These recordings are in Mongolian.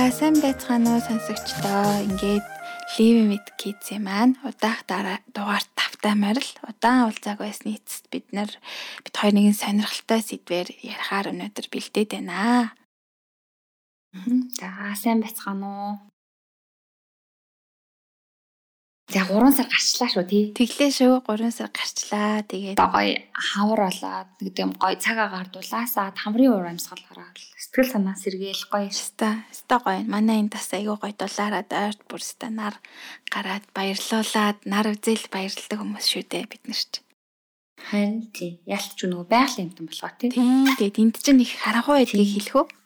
За сайн байцгаана уу сонсогчдоо. Ингээд Living with Kids маань удаах дугаар тавтаймаар л удаан уулзааг байсны эцэст бид хоёр нэгэн сонирхолтой сэдвээр ярихаар өнөөдөр бэлдээд байна. За сайн байцгаана уу. За 3 сар гарчлаа шүү тий. Тэглээ шүү 3 сар гарчлаа. Тэгээд гоё хавар болоод нэг юм гоё цаг агаар дулаасаад хамрын уур амьсгал гараад сэтгэл санаа сэргээл гоё өстой гоё. Манай энэ тас айгүй гоё дулаараад ойрт бүрстэ нар гараад баярлуулаад нар үзэл баярлдаг хүмүүс шүү дээ бид нар ч. Харин тий. Ялч нөгөө байгалийн юмтан болохоор тий. Тийм тэгээд энд чинь их харанхуй гэдгийг хэлэх үү?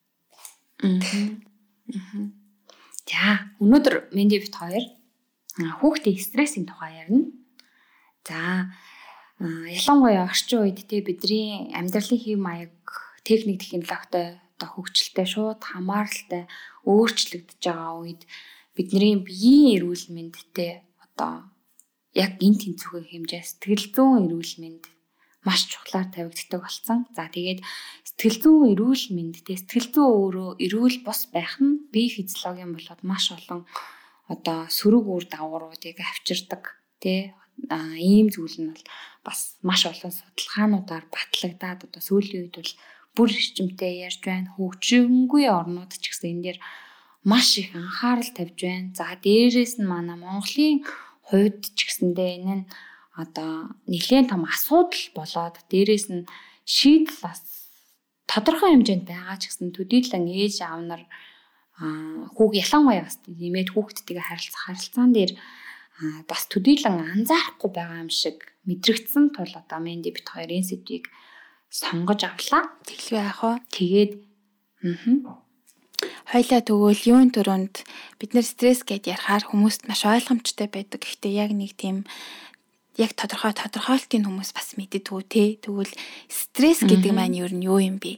За өнөөдөр Менди бит хоёр хүүхдийн стрессийн тухай ярина. За ялангуяа орчин үед те бидний амьдралын хэв маяг техник технологитой одоо хөгжилтэй шууд хамааралтай өөрчлөгдөж байгаа үед бидний биеийн эрүүл мэндтэй одоо яг энэ тэнцвэрийн хэмжээ сэтгэл зүйн эрүүл мэнд маш чухлаар тавигддаг болсон. За тэгээд сэтгэл зүйн эрүүл мэндтэй сэтгэл зүй өөрөө эрүүл бос байх нь бие физиологийн болоод маш олон одоо сөрөг үр дагавруудыг авчирдаг тий ийм зүйл нь бол бас маш олон судалгаануудаар батлагдаад одоо сүүлийн үед бол бүр эрчимтэй ярьж байна. Хөгжингүй орнууд ч гэсэн энэ дээр маш их анхаарал тавьж байна. За дээрээс нь манай Монголын хувьд ч гэсэндээ энэ нь одоо нэлээд том асуудал болоод дээрээс нь шийдэл бас тодорхой хэмжээнд байгаа ч гэсэн төдийлөн ээж аав нар ялангуяа бас нэмээд хүүхдтэйгээ харилцаан дээр бас төдийлөн анзаарахгүй байгаа юм шиг мэдрэгдсэн тул одоо Менди бит хоёр энэ сэдвийг сонгож авлаа. Тэглэв яах вэ? Тэгээд хоёлаа тэгвэл юун төрөнд бид нэр стресс гэдээ ярихаар хүмүүст маш ойлгомжтой байдаг. Гэхдээ яг нэг тийм яг тодорхойлтын хүмүүс бас мэддэггүй те. Тэгвэл стресс гэдэг маань юу юм бэ?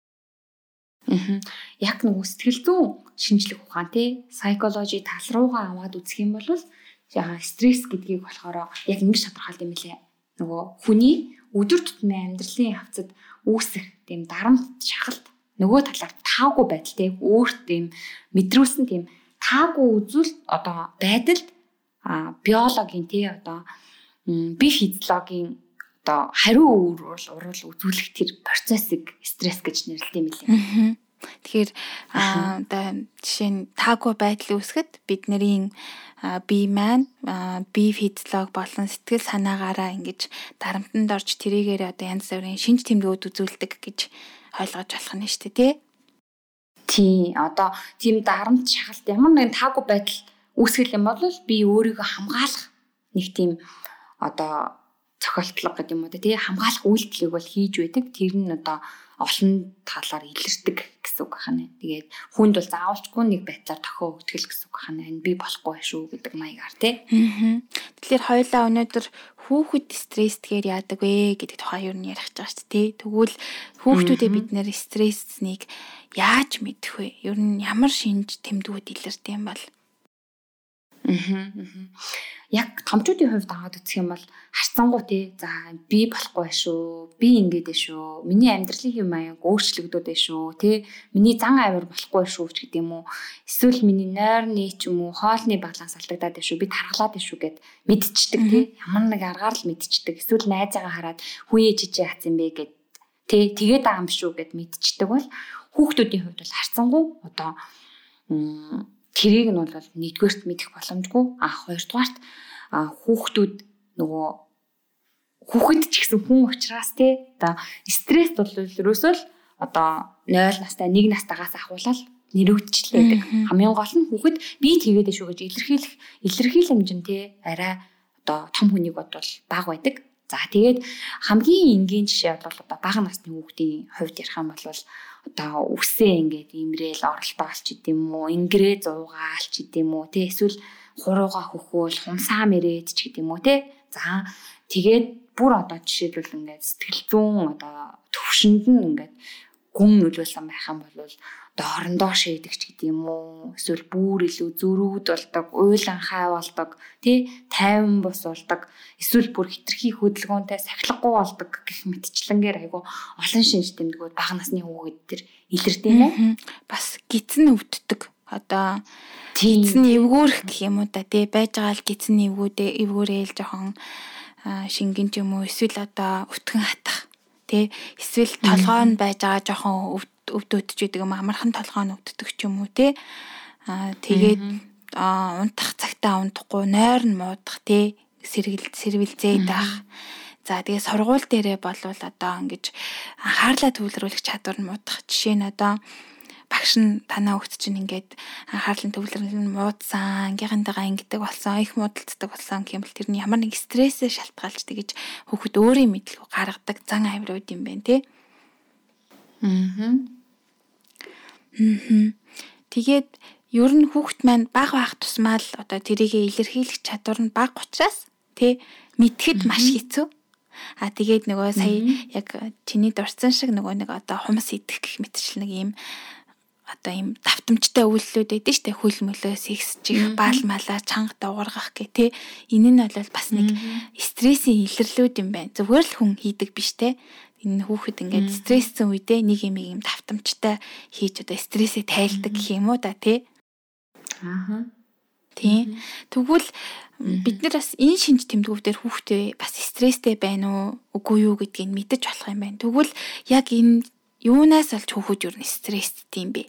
Яг нэг сэтгэл зүйн шинжлэх ухаан тий psychology тал руугаа аваад үзэх юм бол стресс гэдгийг болохоор яг ингэж тодорхойлд юм лээ. Нөгөө хүний өдөр тутмын амьдралын явцад үүсэх тийм дарамт шахалт нөгөө талаар таагүй байдал тий өөрт тийм мэдрүүлсэн тийм таагүй үзүүлэлт одоо байдалд биологийн тий одоо бие физиологийн одоо хариу урвал үзүүлэх тэр процессыг стресс гэж нэрлэдэг юм лээ. Тэгэхээр одоо жишээ нь таагүй байдал үүсгэхэд бидний бие маань бие физиолог болон сэтгэл санаагаараа ингэж дарамтанд орж тэрийгээр одоо янз бүрийн шинж тэмдгүүд үзүүлдэг гэж ойлгож болох нь шүү дээ тий. Одоо тийм дарамт шахалт ямар нэгэн таагүй байдал үүсгэл юм бол би өөрийгөө хамгаалах нэг тийм одоо цохилтлого гэдэг юм уу тий хамгаалах үйлдэлийг бол хийж байдаг. Тэр нь одоо олон талаар илэрдэг гэсэн үг байна. Тэгээд хүнд бол заавалчгүй нэг байдлаар тохио өгдөл гэсэн үг байна. Энэ би болохгүй шүү гэдэг маягаар тий. Тэгэхээр хоёлаа өнөөдөр хүүхэд стресстэйгээр яадаг вэ гэдэг тухай юу ярих гэж байгаа шүү дээ. Тэгвэл хүүхдүүдэд бид нэр стресснийг яаж мэдэх вэ? Ер нь ямар шинж тэмдгүүд илэрдэг юм бол? Яг томчуудын хувьд аваад үзэх юм бол харцангуй тий за би болохгүй шүү би ингэж дээ шүү миний амьдралын хэв маяг өөрчлөгдөд дээ шүү тий миний зан авир болохгүй шүү ч гэдэг юм уу эсвэл миний нойрны ч юм уу хоолны баланс алдагдаад дээ шүү би тархалаад дээ шүү гэд мэдчихдэг тий ямар нэг аргаар л мэдчихдэг эсвэл найзаагаа хараад хүүе жижиг яц юм бэ гэд тий тэгээд байгаа юм шүү гэд мэдчихдэг бол хүүхдүүдийн хувьд бол харцангуй одоо тэрийг нь бол нэгдүгээрт мэдэх боломжгүй. Хоёрдугаарт хүүхдүүд нөгөө хүүхэд ч гэсэн хүн учраас тий одоо стресс бол ерөөсөө л одоо 0 настай 1 настайгаас ахуулаад нэрвэгдчихлээ байдаг. Хамгийн гол нь хүүхэд би тэгээд шүү гэж илэрхийлэмжин тий арай одоо том хүнийг бодвол бага байдаг. За тэгээд хамгийн энгийн жишээ бол одоо бага насны хүүхдийн хувьд ярих юм бол одоо үсээ ингээд имрээл оролдоолч идэм үү ингэрээ зуугаалч идэм үү те эсвэл хурууга хөхөөл хумсаа мэрээд ч гэдэм үү те за тэгээд бүр одоо жишээлбэл ингээд сэтгэл зүүн одоо төвшөнд нь ингээд гүн нөлөөлсөн байх юм бол доорондоо шийдэгч гэдэг юм уу эсвэл бүр илүү зөрүүд болдог уйлан хай болдог тий тайван бус болдог эсвэл бүр хитрхи хөдөлгөөнтэй сахилахгүй болдог гэх мэтчлэнгээр айгу олон шинж тэмдгүүд бага насны хүүхэд төр илэрдэг юм. Бас гидсэн өвддөг одоо гидсэн эвгүүрэх гэх юм уу та тий байж байгаа л гидсэн эвгүүрээл жоохон шингэн ч юм уу эсвэл одоо өтгөн хатах тий эсвэл толгой нь байж байгаа жоохон өвдөдөж идэг юм амархан толгой нь өвддөг ч юм уу тий тэгээд унтах цагтаа унтахгүй нойр нь муудах тий сэрвэлзээд байх. За тэгээ сургууль дээрээ болвол одоо ингэж анхаарлаа төвлөрүүлэх чадвар нь муудах. Жишээ нь одоо багш нь танаа хүүхд чинь ингээд анхаарлын төвлөрөл нь муудсан, ангийнхантайгаа ингэдэг болсон, их муудалцдаг болсон гэмэл тэрний ямар нэг стрессээ шалтгаалж тэгэж хүүхд өөрийн мэдлэг гаргадаг зан авирууд юм байна тий. Тэгээд ер нь хүүхд маань бага байх тусмаа л одоо тэрийг илэрхийлэх чадвар нь бага учраас тий мэдхэд маш хэцүү. Тэгээд нөгөө сая яг чиний дурдсан шиг нөгөө нэг одоо хумс идэх гэх мэтчил нэг юм одоо юм давтамжтай үйлдэлүүд байдаг шүү дээ. Хөл мөлөөс ихсчих, баал малаа чанга дуугаргах гэх тий. Энэ нь бол бас нэг стрессийн илэрлүүд юм байна. Зүгээр л хүн хийдэг биш те. Энэ хүүхэд ингээд стресссэн үедээ нэг юм давтамжтай хийж одоо стрессээ тайлдаг гэх юм уу да тий. Тий. Тэгвэл бид нар бас энэ шинж тэмдгүүдээр хүүхдээ бас стресстэй байна уу үгүй юу гэдгийг мэдэж болох юм байна. Тэгвэл яг энэ юунаас олж хүүхэд юу стресстэй юм бэ?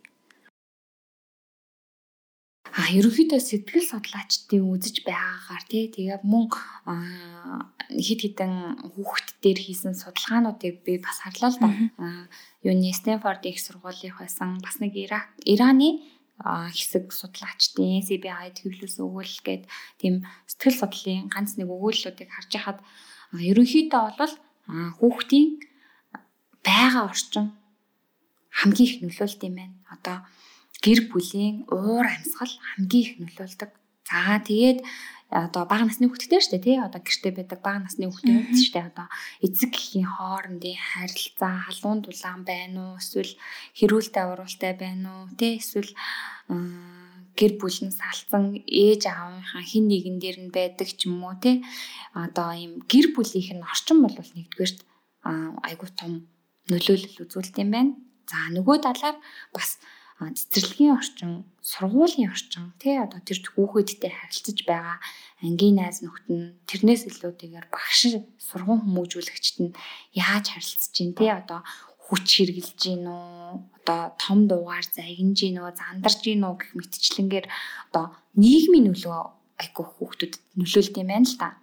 Ерөнхийдөө сэтгэл судлаачдын үзэж байгаагаар тэгээ мөн хэд хэдэн хүүхэд дээр хийсэн судалгаануудыг би бас харлаа л да. Юуны Стэнфорд их сургуулийн байсан бас нэг Ираны хэсэг судлаачдын CBI төвлөсөн өгүүлэл гээд тийм сэтгэл судлалын ганц нэг өгүүллүүдийг харж хахад ерөнхийдөө бол хүүхдийн байгаа орчин хамгийн их нөлөөлт юм байна. Одоо гэр бүлийн уур амьсгал хамгийн их нөлөөлдөг. За тэгээд одоо бага насны хүүхдтэй шүү дээ тий. Одоо гэртээ байдаг бага насны хүүхдтэй шүү дээ. Одоо эцэг эхийн хоорондын харилцаа халуун дулаан байна уу? Эсвэл хэрүүлтэй уралтай байна уу? Тий эсвэл гэр бүл нь салцсан ээж аавынхаа хин нэгэн дээр нь байдаг ч юм уу тий. Одоо ийм гэр бүлийнх нь орчин бол нэгдүгээрт айгуу том нөлөөлөл үзүүлдэг юм байна. За нөгөө талаар бас цэцэрлэгийн орчин, сургуулийн орчин тий одоо тэр хүүхэдтэй харилцаж байгаа ангийн найз нөхд нь тэрнээс илүүтэйгээр багш сургууль хүмүүжүүлэгчд нь яаж харилцаж чинь тий одоо хүч хэрглэж гин үү одоо том дуугаар загинж гин үү зандарж гин үү гэх мэтчлэнгээр одоо нийгмийн нөлөө айгуу хүүхдүүдэд нөлөөлд юм байна л та.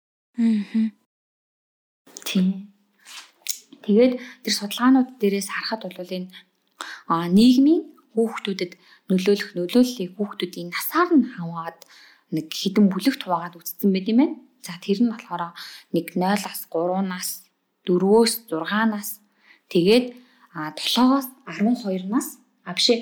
Тийм. Тэгээд тэр судалгаанууд дээрээс харахад бол энэ нийгмийн хүүхдүүдэд нөлөөлөх нөлөөллийг хүүхдүүдийн насаар нь хаваад нэг хідэн бүлэгт хуваагаад үзсэн байт юм байна. За тэр нь болохоор нэг 0-аас 3-наас 4-өөс 6-наас тэгээд 7-оос 12-наас бишээ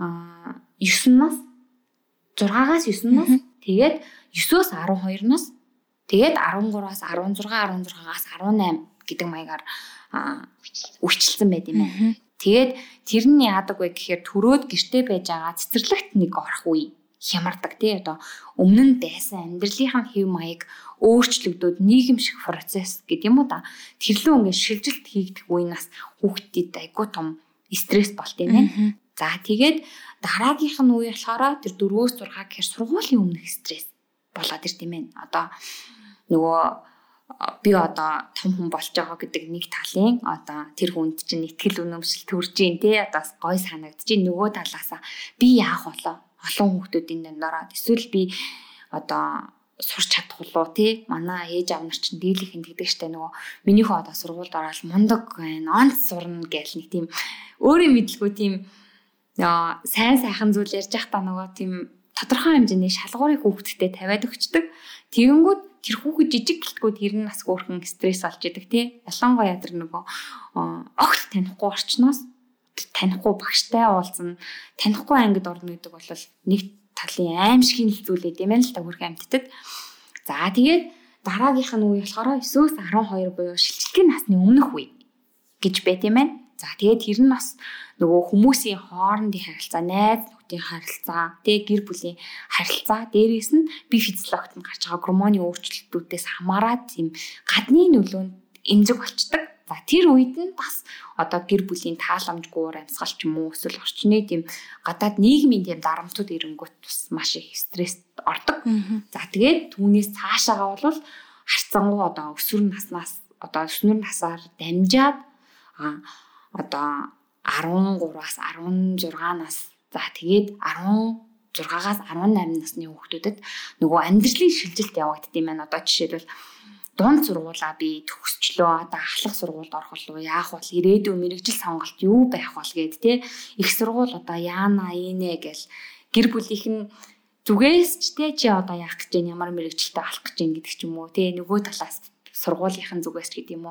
9-наас 6-аас 9-наас тэгээд 9-өөс 12-наас тэгээд 13-аас 16, 16-аас 18 гэдэг маягаар үрчилсэн байт юм байна. Тэгээд тэр нь яадаг вэ гэхээр төрөөд гэртээ байж байгаа цэцэрлэгт нэг орох үе хямардаг тий одоо өмнө нь байсан амьдралынхаа хэв маяг өөрчлөгдөд нийгэмших процесс гэдэг юм уу та тэрлүү ингээд шилжилт хийгдэх үеийнээс хүүхдэд айгуу том стресс болт юм байна. За тэгээд дараагийнх нь үе болохоор тэр 4-өөс 6 гэхээр сургуулийн өмнөх стресс болоод ирд юм байна. Одоо нөгөө би одоо том хүн болж байгаа гэдэг нэг талын одоо тэр хүнд чинь итгэл үнэмшил төрж ийн те одоо гой санагдаж ийн нөгөө талаасаа би яах болоо олон хүүхдүүдийн дандаараа эсвэл би одоо сурч чадах болоо те манай ээж аав нар чинь дийлийнх нь гэдэг штэ нөгөө минийхөө одоо сургуульд ороод мундаг байна онц сурна гэл нэг тийм өөрийн мэдлгүй тийм сайн сайхан зүйл ярьж байхдаа нөгөө тийм тодорхой хэмжээний шалгуурыг хүүхдтэй тавиад өгчдөг. Тэгэнгүүт тэр хүүхэд жижиг гэлтгүүд тэр нь бас өөрхөн стресс олж идэг тий. Ялангуяа тэр нөгөө огт танихгүй орчноос танихгүй багштай уулзна, танихгүй ангид орно гэдэг бол нэг талын аимшиг хилзүүлээд юм л та хөрх амьддаг. За тэгээд дараагийнх нь үе болохоор 9-өөс 12 буюу шилжилтийн насны өмнөх үе гэж байт юм байна. За тэгээд тэр нь бас нөгөө хүмүүсийн хоорондын харилцаа, найз нөхдийн харилцаа, тэгээ гэр бүлийн харилцаа, дээрээс нь бие физиологт нь гарч байгаа гормоны өөрчлөлтүүдээс хамаарат тийм гадны нөлөөнд эмзэг болчдөг. За тэр үед нь бас одоо гэр бүлийн тааламжгүй амьсгал ч юм уу эсвэл орчны тийм гадаад нийгмийн тийм дарамтууд ирэнгүүт бас маш их стресст ордог. За тэгээд түүнээс цаашаагаа бол харцангуй одоо өсвөр насаар дамжаад одоо 13-аас 16 нас за тэгээд 16-аас 18 насны хүүхдүүдэд нөгөө амьдралын шилжилт явагддаг юм байна. Одоо жишээлбэл дунд сургуулаа би төгсчлөө одоо ахлах сургуульд орох болов яах бол ирээдүйн мэрэгжил сонголт юу байх бол гэд те их сургууль одоо яана ийнэ гэл гэр бүлийнх нь зүгээс ч те чи одоо яах гэж байна ямар мэрэгжилтэй алах гэж байна гэдэг ч юм уу те нөгөө талаас сургуулийнхэн зүгээс ч гэдэг юм уу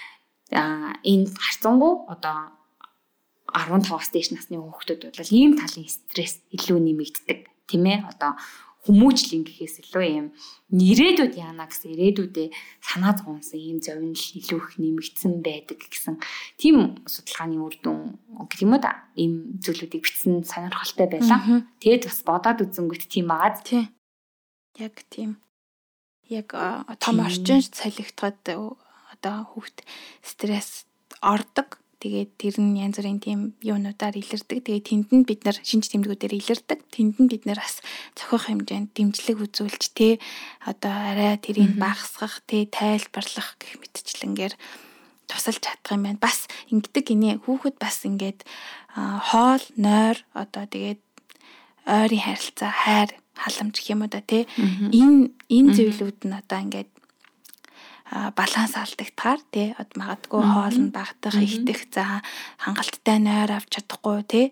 энэ харцангуй одоо 15-аас дээш насны хүүхдүүд бол ийм талын стресс илүү нэмэгддэг тийм ээ одоо хүмүүжлийн гэхээс илүү юм ирээдүйд яана гэсэн ирээдүйдээ санаа зовоонсон ийм зовнил илүү их нэмэгдсэн байдаг гэсэн тийм судалгааны үр дүн гэх юм уу да ийм зүйлүүдийг бичсэн сонирхолтой байлаа. Тэгээд бас бодоод үзэнгүүт тийм байгааз. Тийм. Яг тийм. Яг том орчин солигдоход одоо хүүхд стресс ордог. Тэгээд тэр нь янз бүрийн тийм юунуудаар илэрдэг. Тэгээд тэнд нь бид нар шинж тэмдгүүдээр илэрдэг. Тэнд нь бид нар бас зохих хэмжээнд дэмжлэг үзүүлж тэ одоо арай тэрийг багасгах, тэ тайлбарлах гэх мэтчлэнгээр тусалж чадах юм байна. Бас ингэдэг гинэ хүүхэд бас ингээд хоол, нойр одоо тэгээд ойрын харилцаа, хайр, халамж гэх юм уу да тэ энэ зүйлүүд нь одоо ингээд баланс алдагдахаар тий магадгүй хоол нь багтах ихтэх за хангалттай нойр авч чадахгүй тий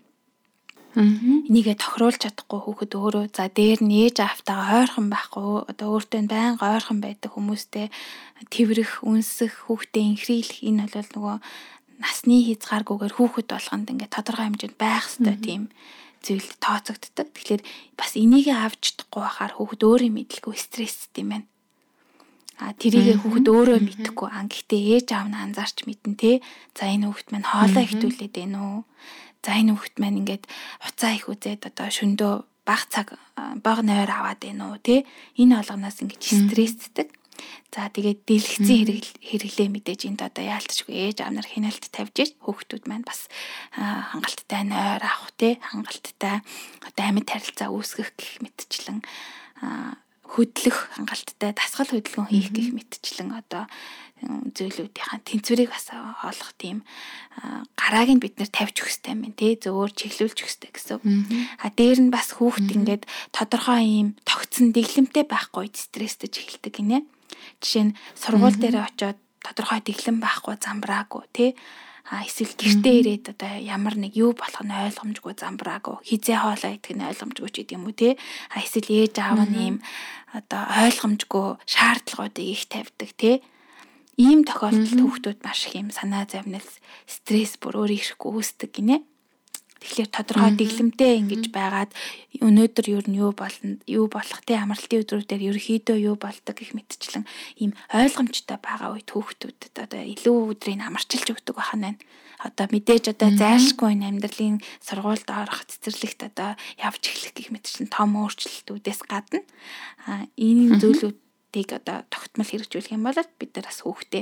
энийгээ тохируулж чадахгүй хүүхэд өөрөө за дээр нь ээж аавтайгаа ойрхон байхгүй одоо өөртөө байнга ойрхон байдаг хүмүүстэй тэрвэрх үнсэх хүүхдээ инхрийлэх энэ бол нөгөө насны хязгааргүйгээр хүүхэд болгонд ингээд тодорхой хэмжээнд байх ёстой тийм зүйл тооцогддог. Тэгэхээр бас энийгээ авч чадахгүй байхаар хүүхэд өөрөө мэдлгүй стресстэй юм байна. Тэрийг хүүхэд өөрөө мэдэхгүй гэхдээ ээж аав нь анзаарч мэднэ те. За энэ хүүхэд маань хоолоо ихтүүлээд байна уу? За энэ хүүхэд маань ингээд хуцаа их үзээд одоо шөндөө баг нойр аваад байна уу те. Энэ болгоноос ингээд стресстэй. За тэгээд дэлгэцэн хэрэглээ мэдээж энд одоо яалтчгүй ээж аав нар хяналт тавьж ир хүүхдүүд маань бас хангалттай нойр авах те хангалттай одоо амьд харилцаа үүсгэх гэх мэтчлэн хөдлөх хангалттай дасгал хөдөлгөөн хийх гэх мэтчлэн одоо зүйлүүдийн тэнцвэрийг бас олох тийм гарааг нь бид нэр тавьж өгөх хэрэгтэй юм тий зөвөр чиглүүлж өгөх хэрэгтэй гэсэн. Дээр нь бас хүүхд ингээд тодорхой ийм тогтсон дэглэмтэй байхгүй стресстэй эхэлдэг гинэ. Жишээ нь сургууль дээр очиод тодорхой дэглэм байхгүй замбраагүй тий эсвэл гэртээ ирээд одоо ямар нэг юу болох нь ойлгомжгүй замбраагүй хизээ хоолоо идэх нь ойлгомжгүй ч гэдэг юм уу тий эсвэл ээж аав нь ийм одоо ойлгомжгүй шаардлагуудыг их тавьдаг тий ийм тохиолдолд хүүхдүүд маш их юм санаа зовнил стресс бүр өөр ирэхгүй үүсдэг гинэ. Тэгэхээр тодорхой дэглэмтэй ингэж байгаад өнөөдөр юу нь юу болох тий амралтын өдрүүдээр ерөөхдөө юу болдог гэх мэтчлэн ийм ойлгомжтой байгаа үед хүүхдүүдэд одоо илүү өдрийг амарчилж өгдөг байхаа байна. Одоо мэдээж одоо зайлшгүй амьдралын сургуульд орох цэцэрлэгт одоо явж эхлэх гэх мэтчлэн том өөрчлөлтүүдээс гадна энэ зүйлүүдийг одоо тогтмол хэрэгжүүлэх юм бол бид нар бас хүүхдээ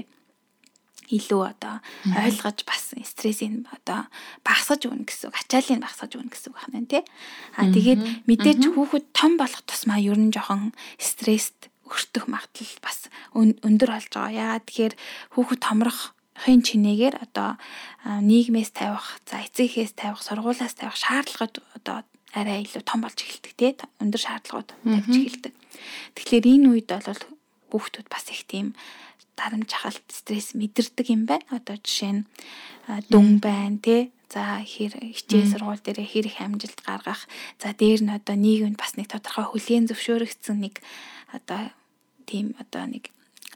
илүү одоо ойлгож бас стрессийг одоо багасгаж өгнө гэсэн үг, ачааллыг багасгаж өгнө гэсэн үг байна тий. Тэгээд мэдээж хүүхэд том болох тусмаа ер нь жоохон стресст өртөх магадлал бас өндөр болж байгаа. Яагаад тэгэхээр хүүхэд томрохын чинээгээр одоо нийгмээс тавих, за эцэгхээс тавих, сургуулиас тавих шаардлагууд одоо арай илүү том болж эхэлдэг тий. Өндөр шаардлагууд тавьж эхэлдэг. Тэгэхээр энэ үед бол хүүхдүүд бас их тийм дарамт жахалт стресс мэдэрдэг юм байна. Одоо жишээ нь дүн байна тий. За хичээл сургууль дээр хэр их амжилт гаргах. За дээр нь одоо нийгэмд бас нэг тодорхой хүлээн зөвшөөрөгдсөн нэг одоо тийм одоо нэг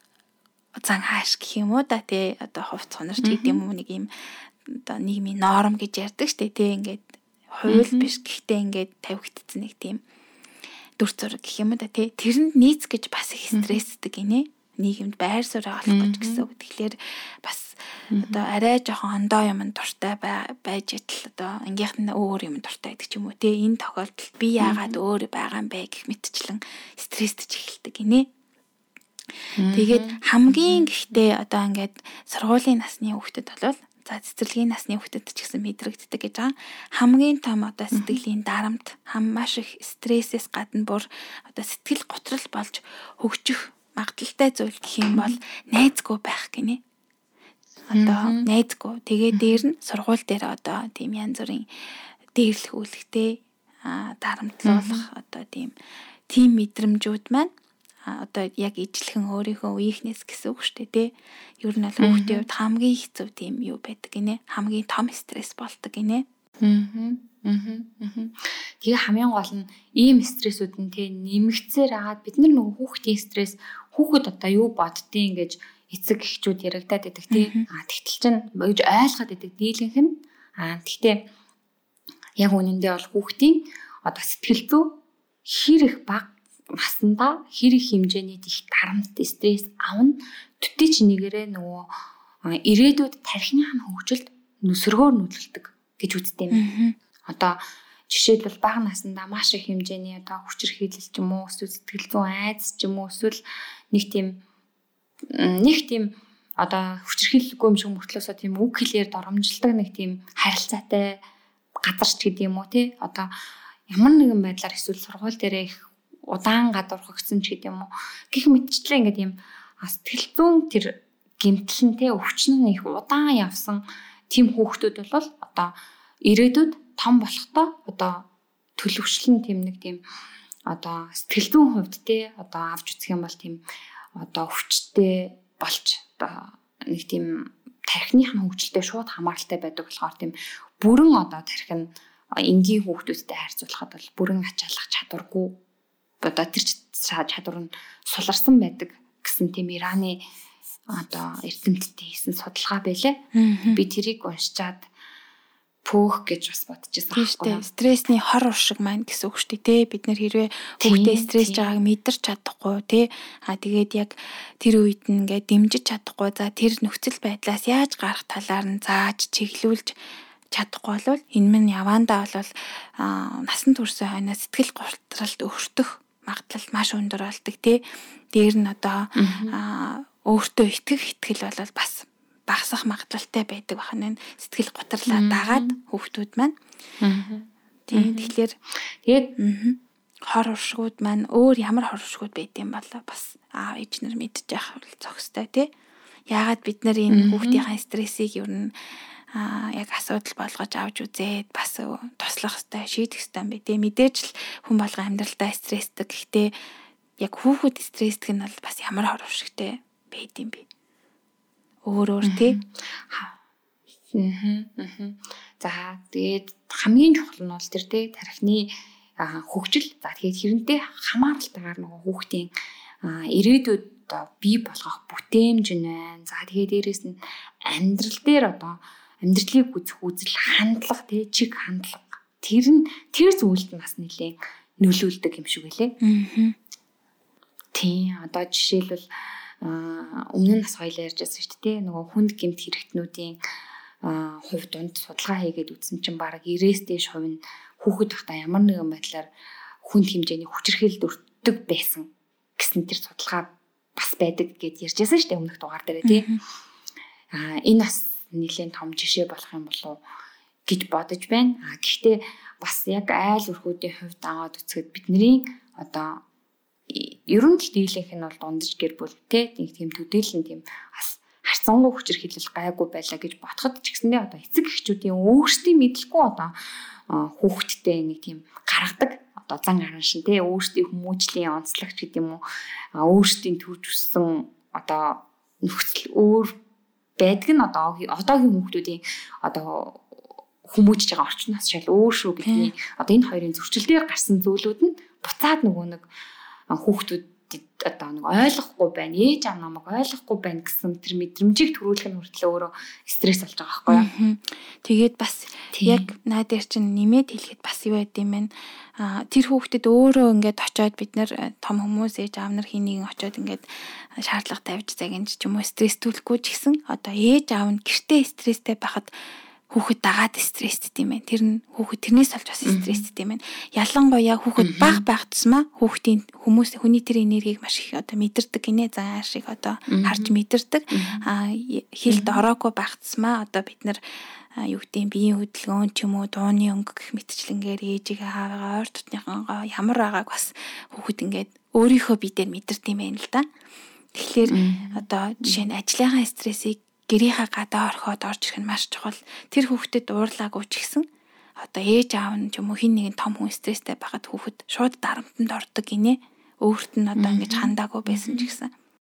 зан хааш гэх юм уу да тий. Одоо хувц хонорч гэдэг юм уу нэг юм одоо нийгмийн норм гэж ярьдаг штэ тий. Ингээд хууль биш гэхдээ ингээд тавигдсан нэг тийм дүр зураг гэх юм уу да тий. Тэрэнд нийц гэж бас их стрессдэг гинэ. Нийгэмд байр суурь олох гэж гэсэн үг. Тэгэхээр бас одоо арай жоохон ондоо юм дуртай байж идэл одоо ангийнх нь өөр юм дуртай гэдэг ч юм уу те энэ тохиолдолд би яагаад өөр байгаа юм бэ гэх мэтчлэн стресстэй эхэлдэг гинэ. Тэгээд хамгийн гэхдээ одоо ингээд сургуулийн насны хүүхдэд бол за цэцэрлэгийн насны хүүхдэд ч гэсэн мэдрэгддэг гэж байгаа. Хамгийн том одоо сэтгэлийн дарамт маш их стрессээс гадна бүр одоо сэтгэл готрол болж хөгжих магадaltaй зүйл гэх юм бол найзгүй байх гинэ. Одоо найзгүй. Тэгээд дээр нь сургууль дээр одоо тийм янз бүрийн дээрлэх үлгтэй дарамтлуулах одоо тийм мэдрэмжүүд маань одоо яг ижлэхэн өөрийнхөө үеийнхнээс гэсэн үг шүү дээ тий. Ер нь бол хүүхдийн хувьд хамгийн хэцүү тийм юу байдаг гинэ. Хамгийн том стресс болдог гинэ. Тэгээ хамгийн гол нь ийм стрессүүд нь тий нэмэгцээр агаад бид нар нөгөө хүүхдийн стресс хүүхэд одоо юу боддгийг гэж эцэг эхчүүд яригадаад байдаг тий. Тэгтэл чинь бож ойлгоод байдаг дийлэнх нь. Тэгтээ яг үнэндээ бол хүүхдийн одоо сэтгэл зүй хэр их бага насандаа хэр их хэмжээний их дарамт стресс авна төдий ч нэгээрээ нөгөө ирээдүйд тархиныхаа хөгжилд нүсргөөр нөлөөлдөг гэж үздэг юм. Одоо жишээлбэл бага насандаа маш их хэмжээний одоо хүчирхийлэл ч юм уу эсвэл сэтгэл зүйн айдас ч юм уу эсвэл нэг тийм одоо хүчирхийлэлгүй юм шиг мөртлөөсөө тийм үг хэлээр доромжилдаг нэг тийм харилцаатай газарч гэдэг юм уу тий одоо ямар нэгэн байдлаар эсвэл сургууль дээр их удаан гадуурхагдсан ч гэдэг юм уу гэх мэтчлээ ингээд юм сэтгэл зүйн тэр гэмтэлнтэй өвчин нь их удаан явсан тийм хүүхдүүд бол одоо ирээдүйд том болохдоо одоо төлөвчлэн тийм нэг тийм одоо сэтгэл зүйн хувьд те одоо авч үзэх юм бол тийм одоо өвчтөй болж одоо нэг тийм тархиныхаа хөгжилтэй шууд хамааралтай байдаг болохоор тийм бүрэн одоо тархин энгийн хүүхдүүдтэй харьцуулахад бол бүрэн ачаалах чадваргүй одоо тэр чадвар нь суларсан байдаг гэсэн тийм Ираны одоо эрдэмтдийн хийсэн судалгаа байлаа. Би тэрийг уншичаад пөөх гэж бас бодчихсон байхгүй юу? Стрессний хор уршиг маань гэсэн үг шүү дээ. Бид нэр хэрвээ хүүхдээ стресс байгааг мэдэрч чадахгүй тий. Тэгээд яг тэр үед нь ингээд дэмжиж чадахгүй за тэр нөхцөл байдлаас яаж гарах талаар нь зааж чиглүүлж чадахгүй бол энэ минь явандаа бол насан туршийн хойноос сэтгэл готролд өртөх магадлал маш өндөр болдог тий. Дээр нь одоо өөртөө итгэл бол бас багасах магадлалтай байдаг бахна сэтгэл готрлаа дагаад хүүхдүүд маань. Тэгэхээр хор уршигуд маань өөр ямар хор уршигуд байдсан болоо бас аав ээж нар мэдчих явах зохистой тий. Яагаад бид нар энэ хүүхдийн стрессийг ер нь яг асуудал болгож авч үзээд бас туслах хэрэгтэй шийдэх хэрэгтэй юм бэ тий. Мэдээж л хүн болго амьдралдаа стрессдэг. Гэхдээ яг хүүхэд стрессдэг нь бол бас ямар хор уршигтай байд юм бэ? Өөр тий. За тэгээд хамгийн чухал нь бол тэр тий тархины хөгжил. За тэгээд хэрэнтэй хамааралтайгаар нөгөө хүүхдийн ирээдүйд бий болгох бүтээмж нь байна. За тэгээд дээрэс нь амьдрал дээр одоо амьдралыг үзэх үзэл хандлага тий чиг хандлага тэр зүйлд нь бас нэлээд нөлөөлдөг юм шиг байлээ. Тий одоо жишээлбэл өмнө нь бас хоёлаа ярьж байсан шүү дээ нөгөө хүнд гэмт хэрэгтнүүдийн хувь дунд судалгаа хийгээд үзсэн чинь бараг 90-ээс дээш хувь нь хүүхэд байхдаа ямар нэгэн байдлаар хүнд хэмжээний хүчирхийлэлд өртдөг байсан гэсэн тэр судалгаа бас байдаг гэж ярьж байсан шүү дээ өмнөх дугаар дээр тий. Энэ бас нэлийн том жишээ болох юм болов гэж бодож байна. Гэхдээ бас яг айл өрхүүдийн хувьд аваад үзэхэд бидний одоо ер нь л дийлэнх нь бол дундаж гэр бүл те нэг тийм төдийлэн тийм бас харцангуй хүчирхийлэл гайгүй байлаа гэж бодоход ч гэсэндээ одоо эцэг эхчүүдийн өөрсдийн мэдлгүй одоо хүүхдтэй нэг тийм гаргадаг одоо зан гаран шин те өөрсдийн хүмүүжлийн онцлогч гэдэг юм уу өөрсдийн төрж өссөн одоо нөхцөл өөр байдаг нь одоогийн хүүхдүүдийн одоо хүмүүжж байгаа орчноос шал өөр шүү гэдгийг одоо энэ хоёрын зөрчилдөөр гарсан зүйлүүд нь буцаад нөгөө нэг хүүхдүүд одоо нэг ойлгохгүй байна. Ээж аав намайг ойлгохгүй байна гэсэн тэр мэдрэмжийг төрүүлэх нь хүртэл өөрөө стресс болж байгаа байхгүй юу? Тэгээд бас яг наадэр чинь нэмээд хэлэхэд бас юу байд юм бэ? Тэр хүүхдэд өөрөө ингээд очиод бид нар том хүмүүс ээж аав нар хэнийг очиод ингээд шаардлага тавьж загинж ч юм уу стресстүүлэхгүй ч гэсэн одоо ээж аав нь гэртээ стресстэй байхад хүүхэд дагаад стресстэй юм байна. Тэр нь хүүхэд тэрнээс олж бас стресстэй юм байна. Ялангуяа хүүхэд баг тусмаа хүний тэр энергийг маш их одоо мэдэрдэг гинэ зан ашиг одоо харж мэдэрдэг. Хилд ороогүй баг тусмаа одоо бид нар юу гэдэг биеийн хөдөлгөөн ч юм уу дууны өнгө гэх мэтчлэнгээр ээжигээ аавыгаа ойр дотныхоо ямар байгааг бас хүүхэд ингээд өөрийнхөө биедээр мэдэрдэг юм байна л да. Тэгэхээр одоо жишээ нь ажлынхаа стрессийг гэрийнхаа гадаа орхиод орж ирэх нь маш чухал. Тэр хүүхдэд уурлаагүй ч гэсэн одоо ээж аав нь ч юм уу хин нэгэн том хүн стресстэй байхад хүүхэд шууд дарамтанд ордог гинэ. Өөрт нь одоо ингэж хандаагүй байсан ч гэсэн.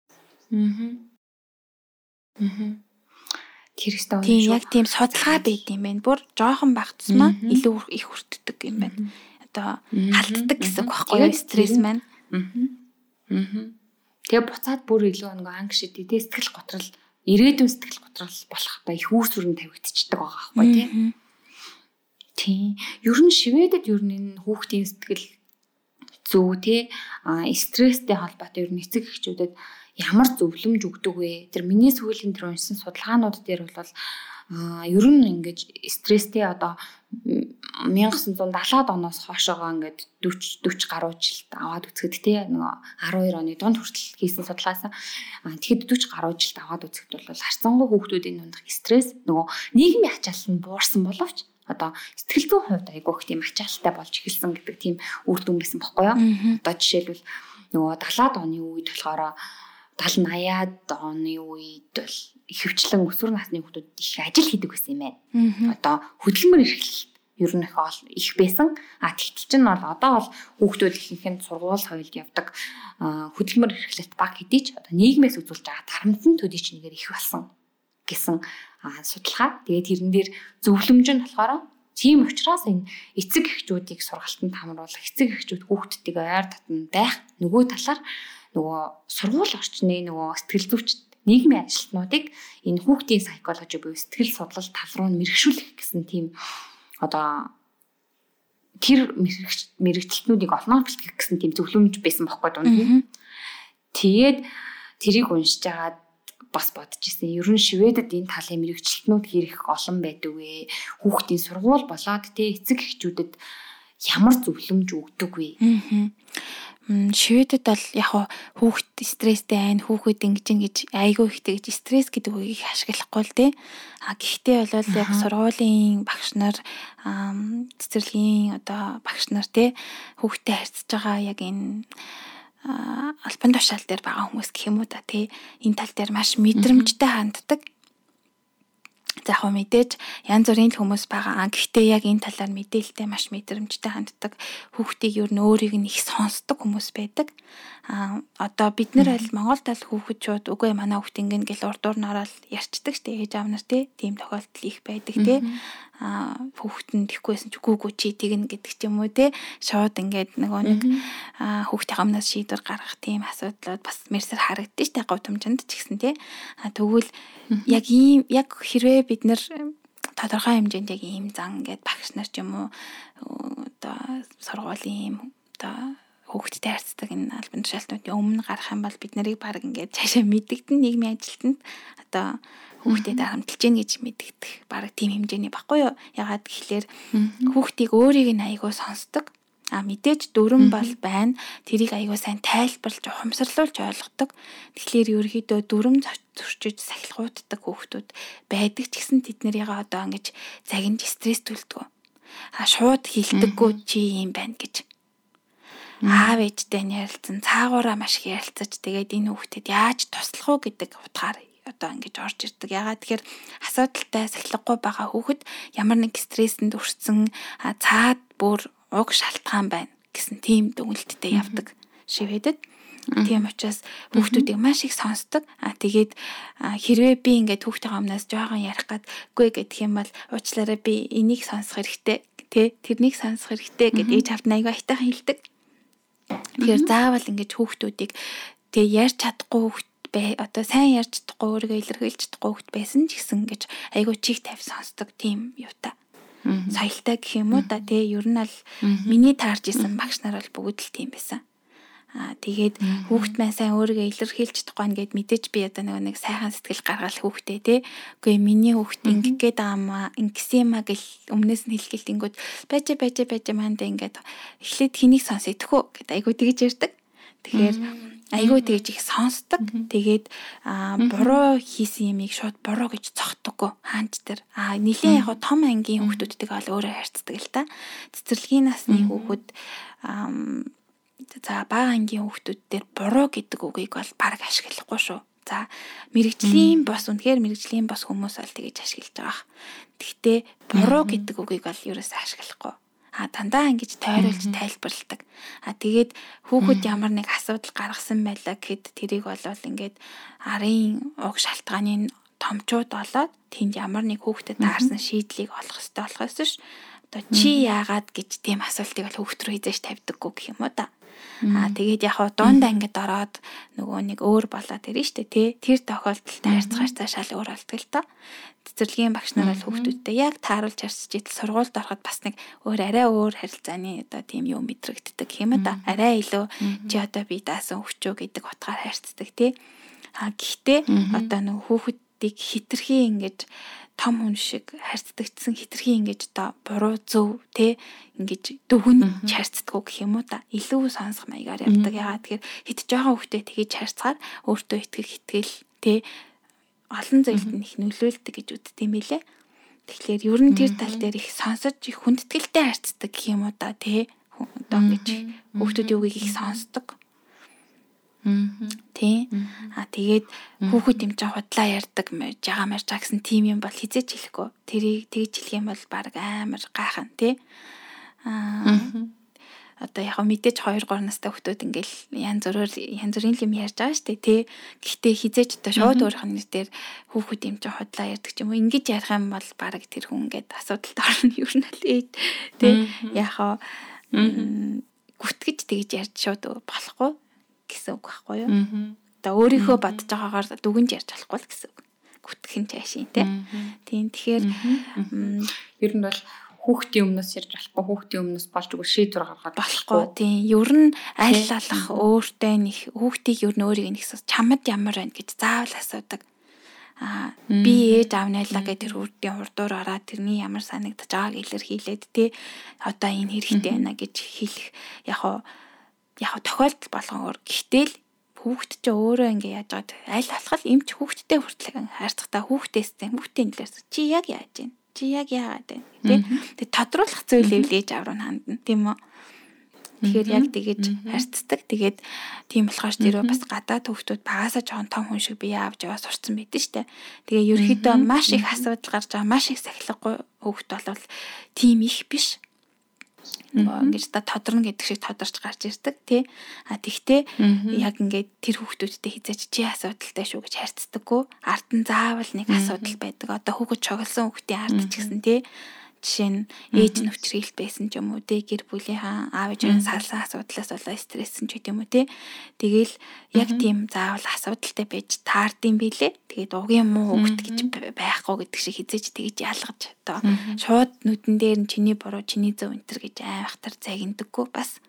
Тэр өстөө яг тийм судалгаа байд юм байна. Бүр жоохон баг тусмаа илүү их хүртдэг юм байна. Одоо халтдаг гэсэн үг байхгүй юу стресс маань. Тэгээ буцаад бүр илүү нэг анги шид сэтгэл готрол ирээдүйн сэтгэл готрол болох та их үүсвэрэн тавигдчихдаг байгаа байхгүй тийм. Ер нь Шведэд ер нь хүүхдийн сэтгэл зүй тий стресстэй холбоотой ер нь эцэг эхчүүдэд ямар зөвлөмж өгдөг вэ? Тэр миний сүүлийн тэр уншсан судалгаанууд дээр бол ер нь ингэж стресстэй одоо 1970-ад оноос хойшоогоо ингээд 40 гаруй жилд аваад үзэхэд тий нөгөө 12 оны дунд хүртэл хийсэн судалгаас тэгэхэд 40 гаруй жилд аваад үзэхэд бол харьцангуй хүүхдүүдийн дундх стресс нөгөө нийгмийн ачаалал нь буурсан боловч одоо сэтгэл зүйн хувьд айгүй их тийм ачаалттай болж эхэлсэн гэдэг тийм үр дүн байсан байхгүй юу? Одоо жишээлбэл нөгөө 70-ад оны үед болохоор 70-80-ад оны үед бол ихэвчлэн өсвөр насны хүүхдүүд их ажил хийдэг байсан юм байна. Одоо хөдөлмөр эрхлэлт ер нь их байсан. Тэгтэл чинь бол одоо бол хүүхдүүд ихэнх нь сургууль соёлд явдаг хөдөлмөр эрхлэлт баг хэдий ч одоо нийгмээс үзүүлж байгаа дарамтны төдий ч нэгээр их болсон гэсэн судалгаа. Тэгээд тэрэн дээр зөвлөмж нь болохоор тийм учраас энэ эцэг эхчүүдийг сургалтанд хамруулах, эцэг эхчүүд хүүхдүүдийг ойр татна байх нөгөө талаар нөгөө сургууль орчны нөгөө сэтгэл зүйч нийгмийн ажилтнуудыг энэ хүүхдийн психологи буюу сэтгэл судлал тал руу мэрэгшүүлэх гэсэн тийм одоо тэр мэрэгчлэтнүүдийг олноор бэлтгэх гэсэн тийм зөвлөмж байсан байхгүй дунд. Тэгээд тэрийг уншиж агаад бас бодож ирсэн. Ер нь Шведэд энэ талын мэрэгчлэтнүүд хэрэг олон байдаг вэ? Хүүхдийн сургууль болоод тэ эцэг эхчүүдэд ямар зөвлөмж өгдөг вэ? Шведэд бол яг хүүхэд стресстэй айн хүүхэд ингэж айгүй ихтэй гэж стресс гэдэг үгийг ашиглахгүй л дээ. Гэхдээ бол яг сургуулийн багш нар цэцэрлэгийн одоо багш нар тэ хүүхдтэй харьцаж байгаа яг энэ албан тушаал дээр байгаа хүмүүс гэх юм уу та тий энэ тал дээр маш мэдрэмжтэй ханддаг. За яг мэдээж янз бүрийн хүмүүс байгаа. Гэхдээ яг энэ талаар мэдээлэлтэй маш мэдрэмжтэй ханддаг. Хүүхдийг ер нь өөрийг нь их сонсдог хүмүүс байдаг. Одоо бид нар аль Монголд аль хүүхэдчүүд үгүй манай хүүхд ингэн гэл урдуур нараад ярьцдаг штэ ээж аав нар тийм тохиолдол их байдаг тий. Хүүхэд нь тэгхгүйсэн ч үгүй чи тэгнэ гэдэг ч юм уу тий. Шууд ингээд нөгөө нэг хүүхдийн амнаас шийдвэр гаргах тийм асуудлууд бас мэрсэр харагдаж штэ говтомжинд ч гэсэн тий. Тэгвэл яг ийм яг хэрвээ бид нэр тодорхой хэмжээнд яг ийм зан ингээд багш нар ч юм уу одоо сургуулийн одоо хүүхдтэй харьцдаг энэ албан тушаалтнуудын өмнө гарах юм бол бид нарыг баг ингээд цаашаа мэддэгдэн нийгмийн ажилтнанд одоо хүүхдэд хамталж гин гэж мэддэгдэх баг тийм хэмжээний баггүй юу. Ягаад гэхлээр хүүхдийг өөрийг нь аяйгуу сонсдог. Мэдээж дүрэн бол байна. Тэрийг аяйгуу сайн тайлбарлаж ухамсарлуулж ойлгодог. Тэгэхээр ерөөхдөө дүрэн зөрчиж сахилгууддаг хүүхдүүд байдаг ч гэсэн тэд нарыг одоо ингэж загинж стресс төлдөг. Шууд хилдэггүй чи юм байна гэж. Аав ээжтэй ярилцсан цаагаараа маш их ярилцаж тэгээд энэ хүүхдэд яаж туслах уу гэдэг утгаар одоо ингэж орж ирдэг. Ягаад тэгэхээр асуудалтай сахилгагүй байгаа хүүхэд ямар нэг стрестэнд өртсөн цаад бүр уг шалтгаан байна гэсэн тийм дүгнэлттэй явдаг Шведэд. Тийм учраас хүүхдүүдийг маш их сонсдог. Тэгээд хэрвээ би ингээд хүүхдийн амнаас жоохон ярих гэдэггүй гэх юм бол уучлаарай би энийг сонсох хэрэгтэй тий тэрнийг сонсох хэрэгтэй гэдээ ээж аавд аяга айтайхан хэлдэг. Тэгэхээр заавал ингэж хүүхдүүдийг тэг ярьж чадахгүй хүүхд одоо сайн ярьж чадахгүй өөрийгөө илэрхийлж чадахгүй хүүхд байсан ч гэсэн гэж айгуу чиг тавь сонсдог тийм юутай. Соёлтой гэх юм уу та тий ер нь бол миний таарж исэн багш нар бол бүгд л тийм байсан. Тэгээд хүүхэд маань сайн өөрийгөө илэрхийлж чадахгүй нэгэд мэдээж би одоо нэг сайхан сэтгэл гаргал хүүхдээ тий. Үгүй миний хүүхэд ингэх гээд байгаа маа, ингэсэн юм а гэл өмнөөс нь хэлгэлтэнгүүд байж маанда ингээд эхлээд хэнийг сонс идэхүү гэд айгуу тэгж ярьдаг. Тэгэхээр айгуу тэгж их сонсдог. Тэгээд буруу хийсэн юмыг шууд буруу гэж цогтдоггүй хаанч тэр. Нилийн яг том ангийн хүүхдүүдтэйгээ бол өөрөө харьцдаг л та. Цэцэрлэгийн насны хүүхэд за бага ангийн хүүхдүүд дээр буруу гэдэг үгийг бол бараг ашиглахгүй шүү. За мэрэгжлийн бос үнэхээр мэрэгжлийн бос хүмүүс бол тэгэж ашиглаж байгаа. Гэхдээ буруу гэдэг үгийг бол ерөөсөө ашиглахгүй. Дандаа ингэж тойруулж тайлбарладаг. Тэгээд хүүхэд ямар нэг асуудал гаргасан байлаа гэхэд тэрийг бол ингээд арын уг шалтгааны томчууд болоод тэнд ямар нэг хүүхдэд таарсан шийдлийг олох хэрэгтэй болохоос ш. Одоо чи яагаад гэж тийм асуултыг бол хүүхд рүү хизээж тавьдаггүй гэх юм уу та. Тэгээд яг дунд ангид ороод нөгөө нэг өөр болоод ирнэ штэ тий. Тэр тохиолдолд харьцахаар цаашаал өөр болдог л тоо. Цэцэрлэгийн багш нар бол хүүхдүүдтэй яг тааруулж харьцаж идэл сургуульд ороход бас нэг арай өөр харилцааны одоо тийм юм мэдрэгддэг юм да. Арай илүү чи одоо би даасан өвчөө гэдэг утгаар харьцдаг тий. Гэхдээ одоо нөгөө хүүхдийг хитрхи ингэж том хүн шиг харьцдагчсан хитрхи ингэж одоо буруу зөв те ингэж дүгнж харьцдаг гэх юм уу та илүү сонсох маягаар явдаг. Ягаад тэгэхээр хит жоохон хүүхдээ тэгэж харьцахаар өөртөө итгэл те олон зүйлд нь их нөлөөлдөг гэж үздэг юм билэ. Тэгэхээр ер нь тэр тал дээр их сонсож их хүндэтгэлтэй харьцдаг гэх юм уу та те одоо ингэж хүүхдүүдийн үгийг их сонсдог. Тий. Тэгээд хүүхэд юм чинь худлаа ярьдаг жагаа марж байгаа гэсэн тим юм бол хизээч хэлэхгүй. Тэрийг тэгж хэлэх юм бол баг амар гайхан тий. Одоо яг мэдээж 2 3 настай хүүхдүүд ингээл янз бүрийн юм ярьж байгаа шүү дээ тий. Гэхдээ хизээч одоо шууд өөрийнх нь дээр хүүхэд юм чинь худлаа ярьдаг ч юм уу ингэж ярих юм бол баг тэр хүн ингээд асуудалд орно ер нь л тий. Яг гүтгэж тэгж ярьж шууд болохгүй гэсэн үг байхгүй юу? Одоо өөрийнхөө бодож байгаагаар дүгнж ярьж болохгүй л гэсэн үг. Гүтгэн цаашийн тий. Тийм тэгэхээр ер нь бол хүүхдийн өмнөөс ярьж болохгүй, хүүхдийн өмнөөс болж өгөх шийдвэр гаргаад болохгүй. Тийм ер нь аль алах өөртөө нэг хүүхдийг ер нь өөрийг нэг чамд ямар байна гэж заавал асуудаг. Би ээж аав найлаа гэдэг тэр хүүхдийн урдуур ороод тэрний ямар санагдаж байгааг илэрхийлээд тий. Одоо энэ хэрэгтэй байна гэж хэлэх яг тохиолдол болгонгоор гэхдээ л хүүхэд ч өөрөө ингэ яаж байгаад аль болох эмч хүүхэдтэй хүртэл харьцахтаа хүүхдээстэй хүүхдийн нэлээс чи яг яаж байна? Чи яг яагаад байна? Тэг тодруулах зүйл ээж аав руу хандна тийм үү? Тэгэхээр яг тэгэж харьцдаг. Тэгээд тийм болохоор тэрөө бас гадаад хүүхдүүд багасаа жоохон том хүн шиг бие авч яваа сурцсан байдаг штэ. Тэгээ ерөөхдөө маш их асуудал гарч байгаа, маш их сахилгагүй хүүхд бол тийм их биш. Ингэж тодорно гэдэг шиг тодорч гарч ирдэг тий. Тэгтээ яг ингээд тэр хүүхдүүдтэй хизээч чи асуудалтай шүү гэж харьцдаггүй. Ард нь заавал нэг асуудал байдаг. Одоо хүүхэд чоглосон хүүхдийн ард ч гэсэн тий. Жишээ нь ээж нь хүчрхийлт байсан ч юм уу тий. Гэр бүлийнхаа аав ээжийн салсан асуудлаас болоо стресссэн ч гэдэм үү тий. Тэгэл яг тийм заавал асуудалтай байж таардсан билээ. Тэгээд угийн муу хүүхд гэж байхгүй гэдэг шиг хизээч тэгж ялгаж одоо шууд нүдэн дээр нь чиний буруу чиний зөв энтер гэж аймахтар загиндаггүй бас.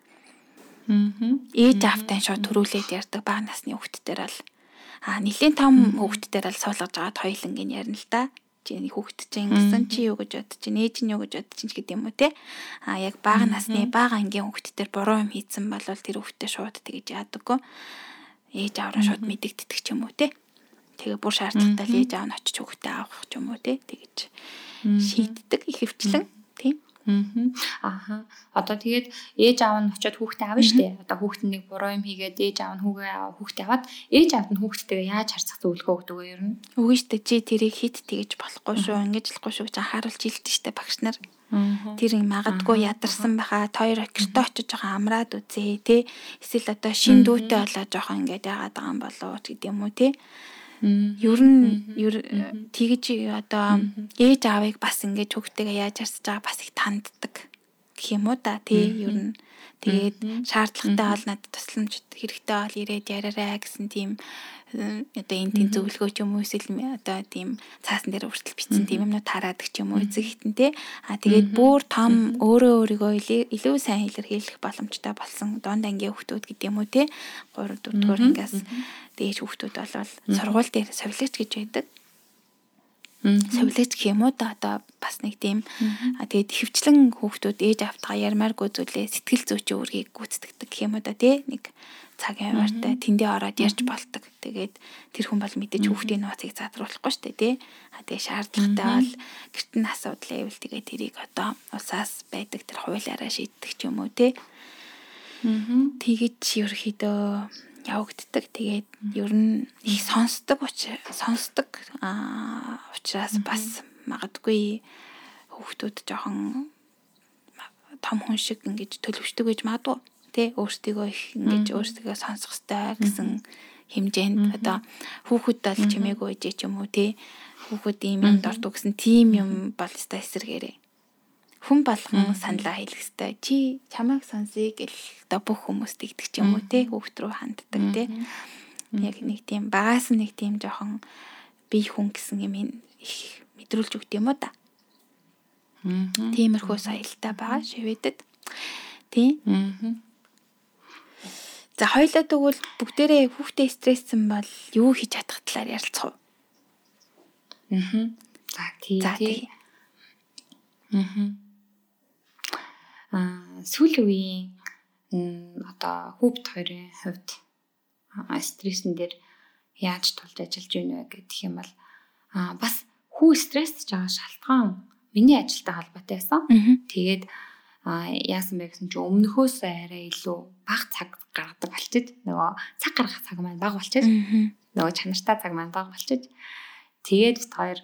Ээж аавтай шууд төрүүлээд ярьдаг бага насны хүүхдтэр бол нэлийн том хүүхдтэр бол суулгаж агаад хоёулангийн ярина л да. Чиний хүүхэд чинь ингэсэн чи юу гэж бодож чинь ээж нь юу гэж бодож чинь гэдэг юм уу те. Яг бага насны бага ангийн хүүхдтэр буруу юм хийсэн бол тэр хүүхдээ шууд тэгж яадаггүй. Ээж аав нь шууд мэдэгддэг ч юм уу те. Тэгээ бүр шаардлагатай л ээж аав нь очиж хүүхдээ авах ч юм уу те. Тэгэж шийддэг их хвчлэн тийм. Одоо тэгээд ээж аав нь очиод хүүхдээ авна штэ. Одоо хүүхэд нэг буруу юм хийгээд ээж аав нь хүүхдээ аваад ээж аав нь хүүхдтэйгээ яаж харьцах зөвлөгөө өгдөг вэ ер нь? Үгүй штэ чи тэрийг хит тэгэж болохгүй шүү. Ингэж болохгүй шүү гэж анхааруулж хэлдэг штэ багш нар. Тэр магадгүй ядарсан байхаа хоёр гэртээ очиж жоохон амраад үзье тий. Эсвэл одоо шин дүүтэй болоо жоохон ингэж яагаад байгаа юм болоо гэдэг юм уу тий. Ер нь тэгж одоо ээж аавыг бас ингэж хүүхдтэйгээ яаж харьцаж байгаа бас их танддаг гэх юм уу да тий ер нь Тэгээд шаардлагатай бол надад тусламж хэрэгтэй бол ирээд яриарай гэсэн тийм одоо энэ тийм зөвлөгөө ч юм уу эсвэл одоо тийм цаасан дээр хүртэл бичсэн тийм юмнууд тараадаг ч юм уу эцэг хитэн те. Тэгээд бүр том өөрийгөө илүү сайн илэрхийлэх боломжтой болсон донд ангийн хүүхдүүд гэдэг юм уу те. 3 4 дугаар ангиас дээж хүүхдүүд бол сургууль дээр совилогч гэж байдаг. Совилогч гэх юм уу да одоо бас нэг тийм тэгээд хөвчлэн хүүхдүүд ээж автгаа ярмааргүй зүйлээ сэтгэл зүйчийн үргийг гүйцэтгэдэг гэх юм уу да тий нэг цагийн хуваартай тэндээ ороод ярьж болдог. Тэгээд тэр хүн бол мэдээж хүүхдийн нууцыг задруулахгүй шүү дээ тий. Тэгээд шаардлагатай бол гэртэн асуудал байвал тэгээд тэрийг одоо усаас байдаг тэр хуулиараа шийддэг ч юм уу тий. Тэгэж ерөөхдөө явагддаг. Тэгээд ер нь их сонсдог учраас бас магадгүй хүүхдүүд жоохон том хүн шиг ингэж төлөвшдөг гэж магадгүй тий өөрсдийгөө их ингэж өөрсдийгөө сонсох хэрэгтэй гэсэн хэмжээнд одоо хүүхэд бол чимээгүй ээжээ ч юм уу тий хүүхэд ийм юмд ордог гэсэн тийм юм бол өстой эсэргээрээ хүн болгон саналаа хэлэх хэрэгтэй чи чамайг сонсъё гэл одоо бүх хүмүүст тэгдэг ч юм уу тий хүүхд рүү ханддаг тий яг нэг тийм багаас нэг тийм жоохон бие хүн гэсэн юм их мэдрүүлж өгд юм уу да. Тиймэрхүү соёлтой байгаа Шведэд. Тий. За хоёлаа тэгвэл бүгдээрээ хүүхдээ стресссэн бол юу хийж чадах талаар ярилцах уу? За тий. Сүүлийн үеийн одоо хүүхд хоёрын хувьд стрессэн дээр яаж тулж ажиллаж байна вэ гэх юм бол бас хүү стрессж байгаа шалтгаан миний ажилтай холбоотой байсан. Тэгээд яасан бэ гэсэн чинь өмнөхөөс арай илүү бага цаг гаргадаг болчихэд нөгөө цаг гаргах цаг маань бага болчихэд нөгөө чанартай цаг маань бага болчихэд тэгээд хоёр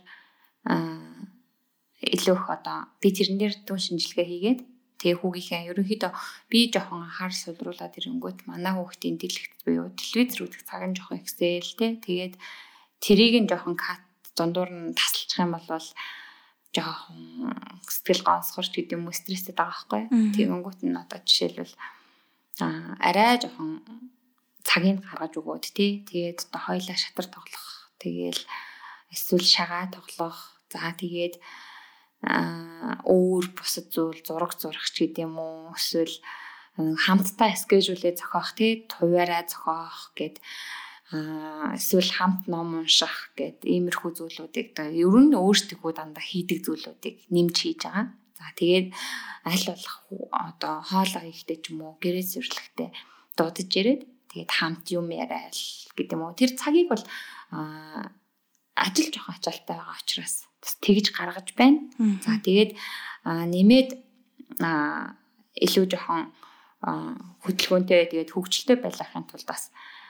илүү их одоо би тэрэн дээр түн шинжилгээ хийгээд тэгээ хүүгийнхээ ерөнхийдөө би жоохон анхаарал суулруулад ирэнгүүт манай хүүхдийн дэлгэцт буюу телевиз үзэх цаг нь жоохон ихсээл тэгээд тэрийг нь жоохон кат дундуур нь тасалчих юм бол жоохон сэтгэл гонсгорч гэдэг юм уу стресстэй байгаа байхгүй. Тэгэнгүүт нь одоо жишээлбэл арай жоохон цагийг гаргаж өгөөд тий. Тэгээд одоо хоёлаа шатар тоглох. Тэгээл эсвэл шагаа тоглох. За тэгээд өөр бусад зүйл зураг зурах ч гэдэг юм уу. Эсвэл хамтдаа скежүүлээ зохиох тий. Хуваараа зохиох гэд эсвэл хамт ном унших гэд иймэрхүү зүйлүүдийг одоо ер нь өөрсдөө дандаа хийдэг зүйлүүдийг нэмж хийж байгаа. За тэгээд аль болох одоо хоолоо хийхдээ ч юм уу гэрээ зэрлэгтэй дуудаж ирээд тэгээд хамт юм яриад гэдэг юм уу. Тэр цагийг бол ажил жоохон ачаалттай байгаа учраас тэгж гаргаж байна. За тэгээд нэмээд илүү жоохон хөдөлгөөнтэй тэгээд хөгжилтэй байлгахын тулд бас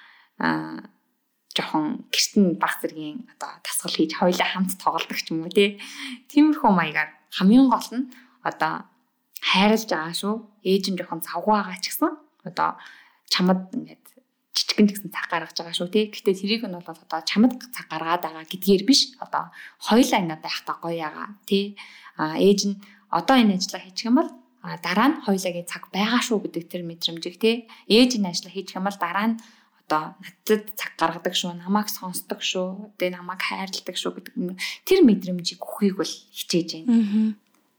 жоохон гэртэн баг зэргийн одоо тасгал хийж хоёлаа хамт тоглодог ч юм уу тиймэрхүү маягаар хамгийн гол нь одоо хайрлаж байгаа шүү. Ээж нь жоохон завгүй байгаа ч гэсэн одоо чамд ингээд жижигэн гэсэн цаг гаргаж байгаа шүү Гэхдээ тэрийг нь бол одоо чамд цаг гаргаад байгаа гэдгээр биш. Одоо хоёлаа энэ одоо яхта гоё яага ээж нь одоо энэ ажлаа хийчих юм бол дараа нь хоёлагийн цаг байгаа шүү гэдэг тэр мэдрэмжийг ээж нь ажлаа хийчих юм бол дараа нь одоо надад цаг гаргадаг шүү, намайг сонсдог шүү, тэгээ намайг хайрладаг шүү гэдэг тэр мэдрэмжийг өгөхийг бол хичээж байна.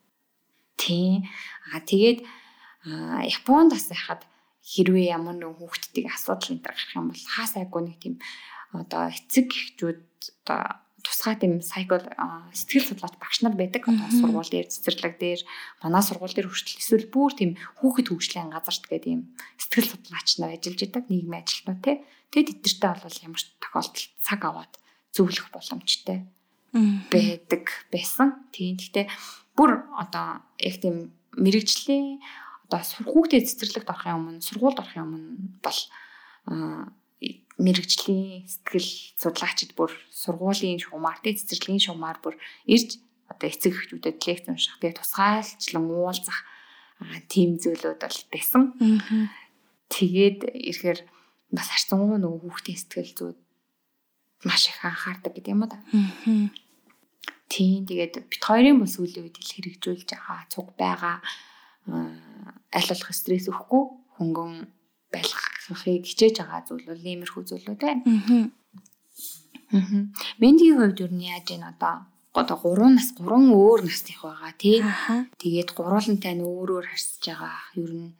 Тэгээд Японд бас яхад хэрвээ ямар нэгэн хүүхдүүдийн асуудал энэ гарах юм бол хаа сайгүй нэг тийм одоо эцэг эхчүүд одоо тусгай тийм сэтгэл судлаач багш нар байдаг. Одоо сургууль дээр, цэцэрлэг дээр, манай сургууль дээр хүртэл эсвэл бүр тийм хүүхэд хөгжлийн газарт гэдэг ийм сэтгэл судлаач нар ажиллаж идэг нийгмийн ажилтнууд Тэгээд эдгэртээ бол ямар ч тохиолдолд цаг аваад зөвлөх боломжтой байдаг байсан. Гэхдээ бүр одоо яг тийм мэрэгжлийн одоо хүүхдээ цэцэрлэгт орохын өмнө, сургуульд орохын өмнө бол мэрэгжлийн сэтгэл судлаачид бүр сургуулийн шугамар, цэцэрлэгийн шугамар бүр ирж одоо эцэг эхчүүдэд лекц унших, тэгээд тусгайлчлан уулзах тийм зүйлүүд бол байсан. Тэгээд ирэхээр бас харцангуй нөгөө хүүхдийн сэтгэл зүйд маш их анхаардаг гэдэг юм да. Тэгээд бит хоёрын бас үеийн үед л хэрэгжүүлж байгаа цуг байгаа аль болох стресс өгөхгүй хөнгөн байлгахыг хичээж байгаа зүйл бол иймэрхүү зүйлүүд байна. Мендигийн хувьд юу нь яаж ийн одоо 3 нас 3 өөр насных байгаа тий. Тэгээд гурвуулантай нь өөрөөр харьцаж байгаа ер нь.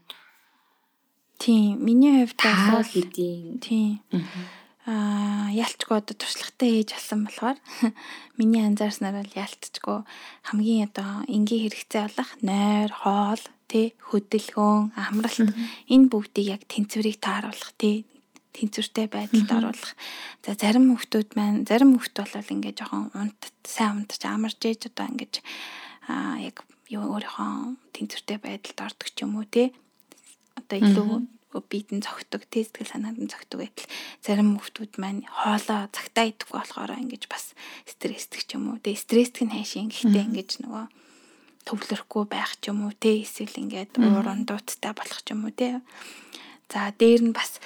Тийм. Миний хувьд бол хэдийн. Тийм. Ялчгүй одоо туршлагатай ээж болсон болохоор миний анзаарснаар бол ялцчгүй хамгийн одоо энгийн хэрэгцээ болох нойр, хоол, тий, хөдөлгөөн, амралт энэ бүгдийг яг тэнцвэрийг тааруулах тий. Тэнцвэртэй байдалд оруулах. За зарим хүмүүс бол ингээд жоохон сайн унтаж амарч ээж одоо ингээд яг өөрийнхөө тэнцвэртэй байдалд ордог ч юм уу тий. Одоо илүү биедэн зогтдог, тий сэтгэл санаанд нь зогтдог байтал зарим хүмүүс маань хоолоо цагтаа идэхгүй болохоор ингээд бас стрессдэг ч юм уу тий. Стрессдэг нь хайшин гэхдээ ингээд нөгөө төвлөрөхгүй байх ч юм уу тий. Эсвэл ингээд уур ундуудтай болох ч юм уу тий. За дээр нь бас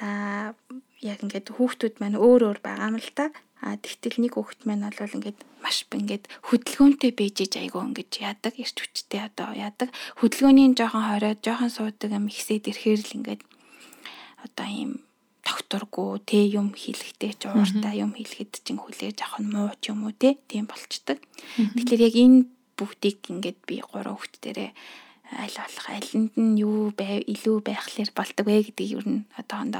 яг ингээд хүүхдүүд маань өөр байгаа юм л да. Тэгтэл нэг хүүхэд маань бол ингээд маш ингээд хөдөлгөөнтэй бийжэж айгу ингээд яадаг эрч хүчтэй одоо яадаг хөдөлгөөний жоохон хоройд жоохон суудаг юм ихсээд ирэхээр л ингээд одоо ийм докторгүй те юм хийлэхтэй ч ууртай юм хийлэхэд чинь хүлээж авах нь муу ч юм уу тийм болчдөг. Тэгэхээр яг энэ бүгдийг ингээд би 3 хүүхэд дээрээ аль болох алинд нь юу илүү байхлаар болдог вэ гэдгийг ер нь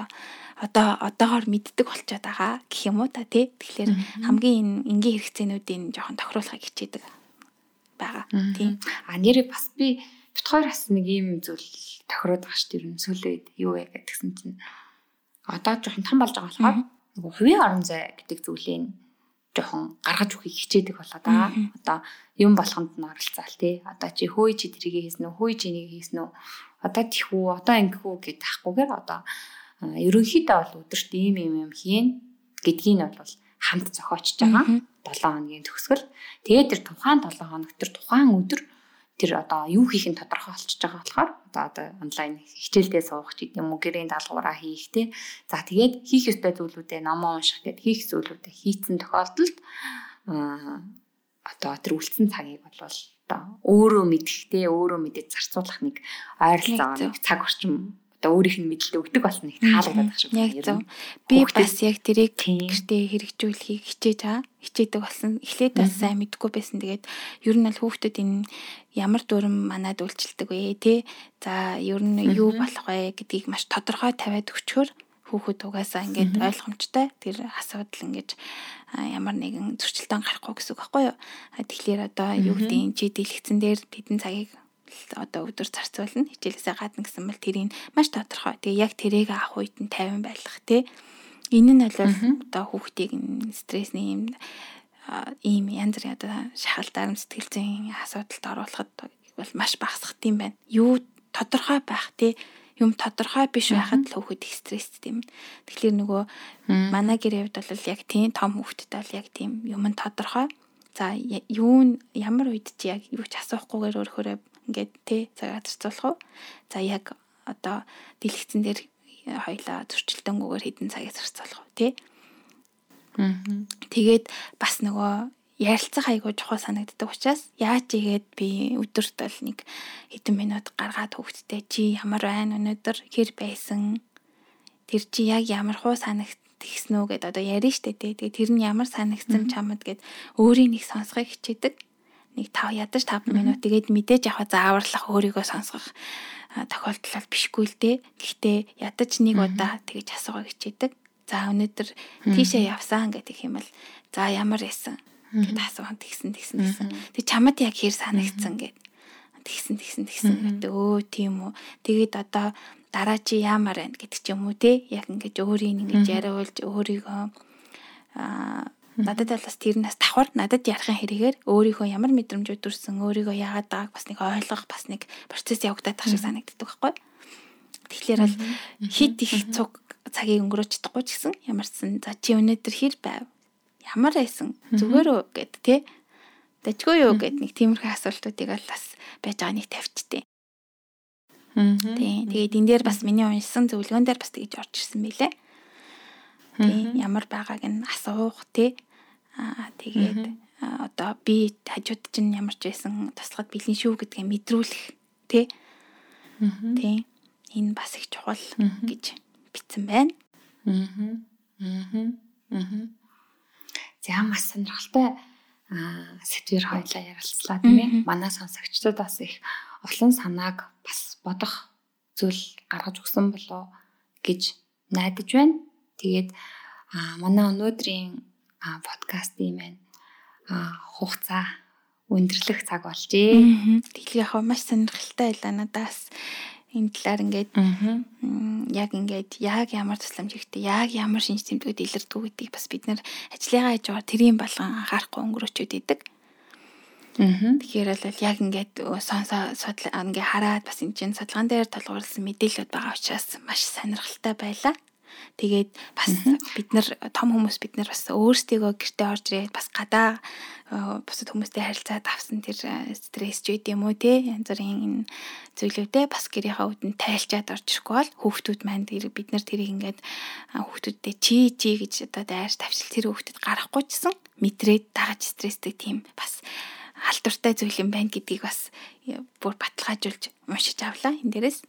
одоогоор мэддэг болчиход байгаа гэх юм уу та тий. Тэгэхээр хамгийн энгийн хэрэгцээнүүдийн жоохон тохируулахыг хичээдэг байгаа. Тийм. Нэрээ бас би бит хоёр бас нэг юм зүйл тохироод байгаа шүү дээ. Ер нь сүүлийн үед юу вэ гэдгсэн чинь одоо жоохон том болж байгаа болохоор нөгөө хувийн орон зай гэдэг зүйлийг жоохон гаргаж өгөхийг хичээдэг болоод байгаа. Одоо юм болохонд нь оролцаал тий. Одоо чи хөөе чи тэрийг хийсэн үү? Хөөе чи энийг хийсэн үү? Одоо тийхүү, одоо ингэхүү гэдэг тахгүйгээр одоо ерөнхийдөө бол өдөрт ийм хийн гэдгийг нь бол хамт зохиочж байгаа. 7 хоногийн төгсгөл. Тэгээд тэр тухайн 7 хоног тэр тухайн өдөр тэр одоо юу хийх нь тодорхой болчихж байгаа болохоор одоо онлайн хичээлдээ суух ч гэдэм үү гэрийн даалгавраа хийх тий. За тэгээд хийх ёстой зүйлүүдээ номоо унших гэдэг хийх зүйлүүдээ хийцэн тохиолдолд одоо тэр үлдсэн цагийг бол одоо өөрөө мэдхтэй өөрөө мэдээд зарцуулах нэг ойролцоо нэг цаг орчим одоо өөрийнх нь мэдлэлд өгдөг болсон нэг таалагдаад байгаа шүү. Яг зөв. Би бас яг тэрийг гэртээ хэрэгжүүлэхийг хичээдэг болсон. Эхлээд бас сайн мэдэхгүй байсан. Тэгээд ер нь бол хүүхдүүд энэ ямар дүрм манад үйлчилдэг вэ те. За ер нь юу болох вэ гэдгийг маш тодорхой тавиад өчгөр хүүхэд угаасаа ингээд ойлгомжтой тэр асуудал ингээд ямар нэгэн зөрчилдөөн гарахгүй гэсэн үг байхгүй юу. Тэгэхээр одоо юу гэдэг чи дэлгэцэн дээр тэдэн цагийг одоо өдөр зарцуулна хичээлээсээ гадна гэсэн бол тэрийг маш тодорхой. Тэгээ яг тэрийг авах үед нь 50 байлгах тий. Энэ нь бол одоо хүүхдийг стрессний ийм янз бүрийн одоо шахал дарамт сэтгэл зүйн асуудалд оруулахад бол маш багасгах юм байна. Юу тодорхой байх тий. Юм тодорхой биш байхад л хүүхэд их стресстэй юм. Тэгэхээр нөгөө манай гэрээ хувьд бол яг тийм том хүүхдэд бол яг тийм юм тодорхой. За юу ямар үед чи яг юу ч асуухгүйгээр өөрөөрөө ингээд тий цагаа зарцуулах уу. За яг одоо дэлгэцэн дээр хоёлаа зөрчилдөнгүүгээр хэдэн цагийг зарцуулах уу тий. Тэгээд бас нөгөө ярилцах айгуу чухал санагддаг учраас яаж игээд би өдөрт бол нэг хэдэн минут гаргаад хүүхдтэй чи ямар байна өнөөдөр хэр байсан тэр чи яг ямар хуу санагдсан уу гэдээ одоо ярина штэ тий. Тэгээд тэр нь ямар санагдсан чамд гэд өөрийн нэг сонсхийг хичээдэг. Нэг 5 минут тэгээд мэдээж яваа зааварлах өөрийгөө сонсгох тохиолдол бишгүй л дээ. Гэхдээ ядаж нэг удаа тэгж асуугыг хичээдэг. За өнөөдөр тийшээ явсан гэдэг юм бол за ямар байсан гэд асуух тэгсэн. Тэг чамд яг хэр санагдсан гэд тэгсэн гэдэг. Өө тийм үү. Тэгээд одоо дараа чи ямар байна гэдэг ч юм уу те. Яг ингэж өөрийн ингэж яриулж өөрийгөө надад бас тэр нас давхар надад ярихын хэрэгээр өөрийнхөө ямар мэдрэмжүүд төрсөн өөрийгөө яагаад байгааг бас нэг ойлгох бас нэг процесс явагдаад тах шиг санагддаг байхгүй. Тэгэхээр бол хит их цуг цагийг өнгөрөөж чадахгүй ч гэсэн ямарсан за чи өнөөдөр хэр байв? Ямар байсан? Зүгээр үү гэд тэ. Дажгүй юу гэд нэг тиймэрхүү асуултуудыг бол бас байж байгаа нэг тавьчтэй. Тэгээд энэ дээр бас миний уншсан зөвлөгөөн дээр бас тэгж орж ирсэн байлээ. Ямар байгааг нь асуух тий. Тэгээд одоо би хажууд чинь ямар ч байсан туслахад бэлэн шүү гэдгээ мэдрүүлэх тий. Энэ бас их чухал гэж бичсэн байна. За маш сонирхолтой сэдвэр хоёлаа ярилцлаа тийм ээ. Манай сонсогчдод бас их олон санааг бас бодох зүйл гаргаж өгсөн болов гэж найдаж байна. Тэгээд манай өнөөдрийн подкастын маань хугацаа өндөрлөх цаг болжээ. Тэгэхээр яг маш сонирхолтой байлаа надаас энэ талаар ингээд яг ямар тусламж хэрэгтэй, яг ямар шинж тэмдгүүд илэрдэг гэдгийг бас бид нэр ажлынхаа хажуугаар тэрийн болгон анхаарахгүй өнгөрөөчүүд идэг. Тэгэхээр бол яг ингээд ингээд хараад бас энэ чинь судалгаан дээр толгуурласан мэдээлэлүүд байгаа учраас маш сонирхолтой байлаа. Тэгээд бас бид нар том хүмүүс бид нар бас өөрсдийгөө гэртээ орж ирээд бас гадаа бусад хүмүүстэй харилцаад авсан тэр стресс ч үгүй юм уу те янз бүрийн энэ зүйлүүдээ бас гэрийнхаа үдэнд тайлчаад орж ирэхгүй бол хүүхдүүд маань бид нар тэрийг ингээд хүүхдүүдтэй чи гэж одоо дайрч тавьчил тэр хүүхдэд гарахгүй чсэн мэдрээд дагаж стресстэй тийм бас халдвартай зүйл юм байна гэдгийг бас бүр баталгаажуулж уншиж авлаа энэ дээрээс.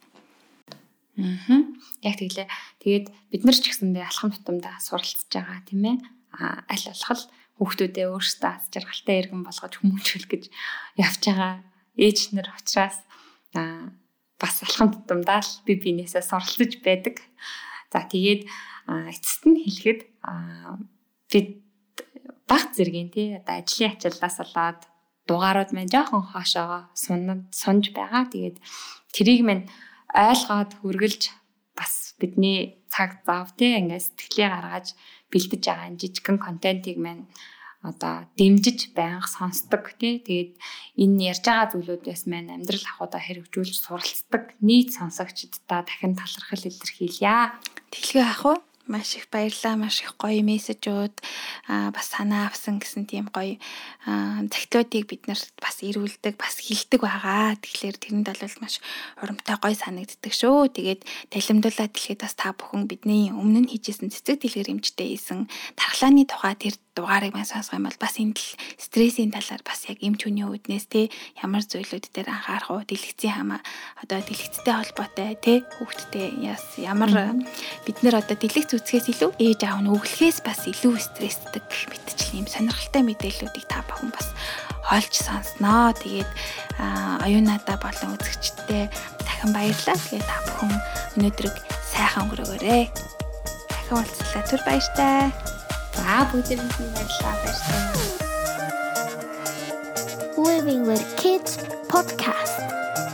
Яг тэглээ. Тэгээд бид нар ч гэсэндээ алхам тутамдаа суралцж байгаа тийм ээ. Аль болох хүүхдүүдээ өөрсдөө аз жаргалтай иргэн болгож хүмүүжүүлэх гэж явж байгаа ээж нар учраас бас алхам тутамдаа л би бинээсээ суралцж байдаг. За тэгээд эцэст нь хэлэхэд бид баг зэргийн тий одоо ажлын ачааллаас болоод дугаарууд маань жоохон хоошоо сунж байгаа. Тэгээд тэрийг маань ойлгоод хүргэлж бас бидний цаг зав тий ингээд сэтгэлээ гаргаж бэлдэж байгаа жижигхэн контентыг маань одоо дэмжиж байнга сонсдог тий тэгээд энэ ярьж байгаа зүйлүүдээс маань амьдрал ахуйдаа хэрэгжүүлж суралцдаг нийт сонсогчдод дахин талархал илэрхийлье. Тэглээ ах уу маш их баярлалаа. Маш их гоё мессежүүд бас санаа авсан гэсэн тийм гоё захидлуудыг бид нарт бас ирүүлдэг, бас хэлдэг байгаа. Тэгэхээр тэрэнд бол маш урамтай гоё санагддаг шүү. Тэгээд талимдуулаад хэлэхэд бас та бүхэн бидний өмнө нь хийжсэн цэцэг дэлгэрэмжтэй хийсэн тархлааны тухай тэр дугаарыг маань сонсох юм бол бас энэ стрессийн талаар бас яг эмч хүний үүднээс те ямар зүйлүүд дээр анхаарах уу, дэлгэцийн хамаа одоо дэлгэцтэй холбоотой те хүүхдтэй ямар бид нэр одоо дэлгэц үзэхээс илүү ээж аав нь өглөхээс бас илүү стресстэй гэх мэтчил юм сонирхолтой мэдээллүүдийг та бүхэн бас олж сонсноо. Тэгээд оюунадаа болон үзэгчдээ дахин баярлалаа. Тэгээд та бүхэн өнөөдрийг сайхан өнгөрөөгөөрэй. Дахин уулзлаа. Түр баяртай. За бүгдээрэнд нь баярлалаа. Living with Kids podcast.